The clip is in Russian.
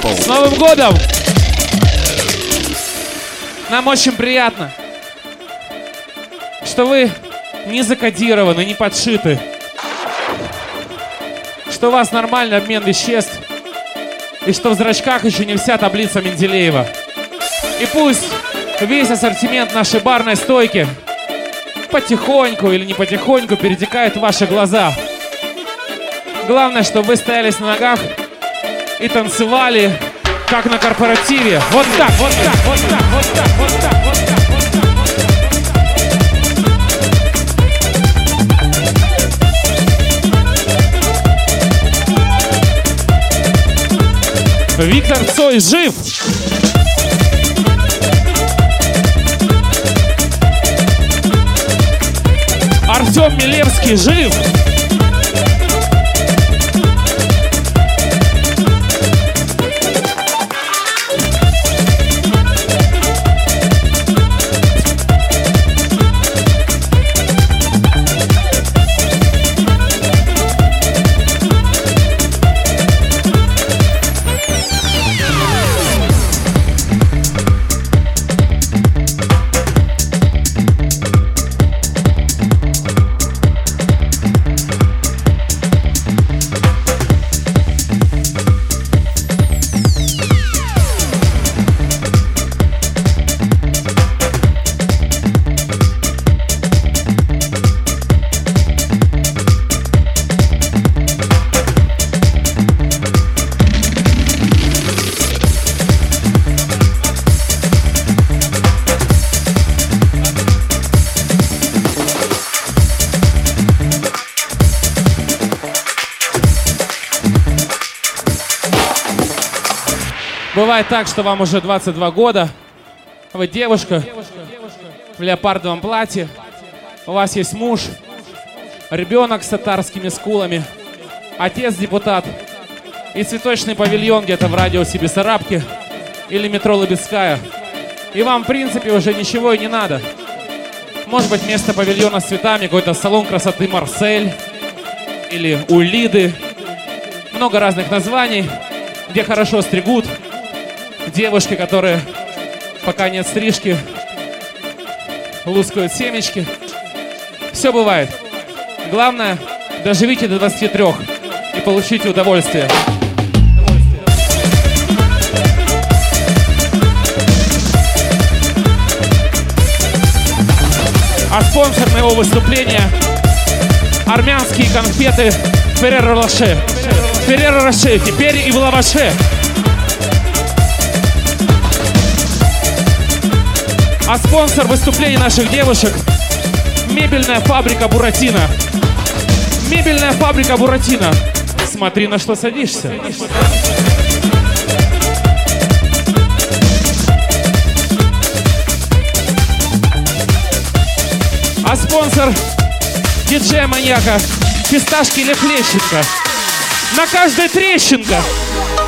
С Новым годом! Нам очень приятно, что вы не закодированы, не подшиты, что у вас нормальный обмен веществ и что в зрачках еще не вся таблица Менделеева. И пусть весь ассортимент нашей барной стойки потихоньку или не потихоньку перетекает в ваши глаза. Главное, чтобы вы стоялись на ногах и танцевали, как на корпоративе. Вот так, вот так, вот так, вот так, вот так, вот так, вот так. Виктор Цой жив! Артем Милевский жив! Бывает так, что вам уже 22 года, вы девушка в леопардовом платье, у вас есть муж, ребенок с татарскими скулами, отец депутат и цветочный павильон где-то в радиусе Бессарабки или метро Лыбецкая. И вам, в принципе, уже ничего и не надо. Может быть, вместо павильона с цветами какой-то салон красоты Марсель или у Лиды. Много разных названий, где хорошо стригут. Девушки, которые пока нет стрижки, лускают семечки. Все бывает. Главное, доживите до 23 и получите удовольствие. А спонсор моего выступления — армянские конфеты Ферреро Роше. Ферреро Роше, теперь и в лаваше. А спонсор выступлений наших девушек — мебельная фабрика Буратино. Мебельная фабрика Буратино. Смотри, на что садишься. А спонсор диджея-маньяка — фисташки или Лещенко. На каждой трещинка.